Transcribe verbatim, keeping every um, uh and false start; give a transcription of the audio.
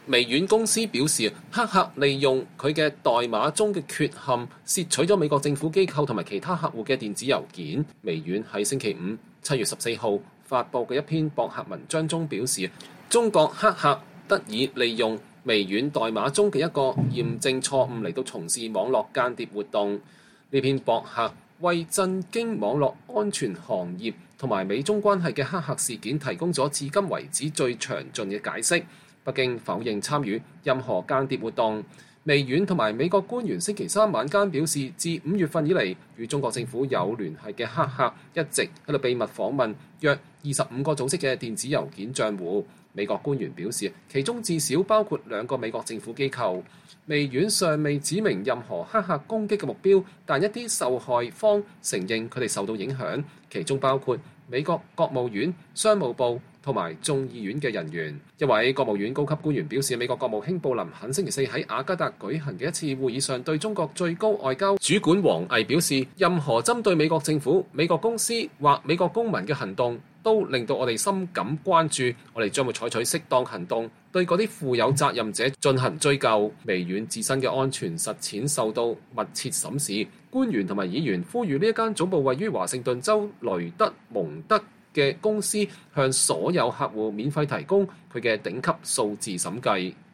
微軟公司表示，黑客利用佢嘅代碼中嘅缺陷，竊取咗美國政府機構同埋其他客戶嘅電子郵件。微軟喺星期五七月十四號發布嘅一篇博客文章中表示，中國黑客得以利用微軟代碼中嘅一個驗證錯誤嚟到從事網絡間諜活動。呢篇博客為震驚網絡安全行業同埋美中關係嘅黑客事件提供咗至今為止最詳盡嘅解釋。北京否認參與任何間諜活動。微軟同埋美國官員星期三晚間表示，自五月份以嚟，與中國政府有聯繫嘅黑客一直喺度秘密訪問約二十五個組織嘅電子郵件帳戶。美國官員表示，其中至少包括兩個美國政府機構。微軟尚未指明任何黑客攻擊嘅目標，但一啲受害方承認佢哋受到影響，其中包括美國國務院、商務部同埋眾議院嘅人員。一位國務院高級官員表示，美國國務卿布林肯星期四喺雅加達舉行嘅一次會議上，對中國最高外交主管王毅表示，任何針對美國政府、美國公司或美國公民嘅行動都令到我哋深感關注，我哋將會採取適當行動，對嗰啲負有責任者進行追究。微軟自身嘅安全實踐受到密切審視，官員同埋議員呼籲呢一間總部位於華盛頓州雷德蒙德嘅公司向所有客戶免費提供佢嘅頂級數字審計。